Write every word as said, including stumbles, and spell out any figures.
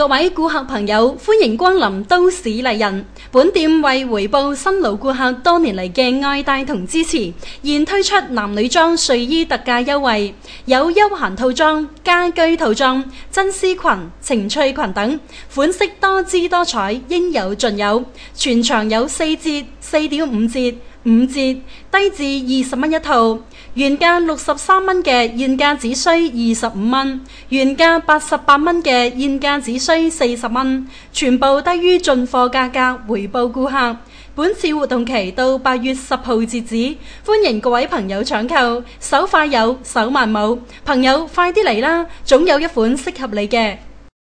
各位顧客朋友，歡迎光臨都市麗人。本店為回報新老顧客多年嚟嘅愛戴同支持，現推出男女裝睡衣特價優惠，有休閒套裝、家居套裝、真絲裙、情趣裙等，款式多姿多彩，應有盡有。全場有四折、四點五折、五折，低至二十蚊一套。原價六十三蚊嘅現價只需二十五蚊，原價八十八蚊嘅現價只需四十蚊，全部低於進貨價格，回報顧客。本次活動期到八月十號截止，歡迎各位朋友搶購，手快有，手慢冇，朋友快啲嚟啦，總有一款適合你嘅。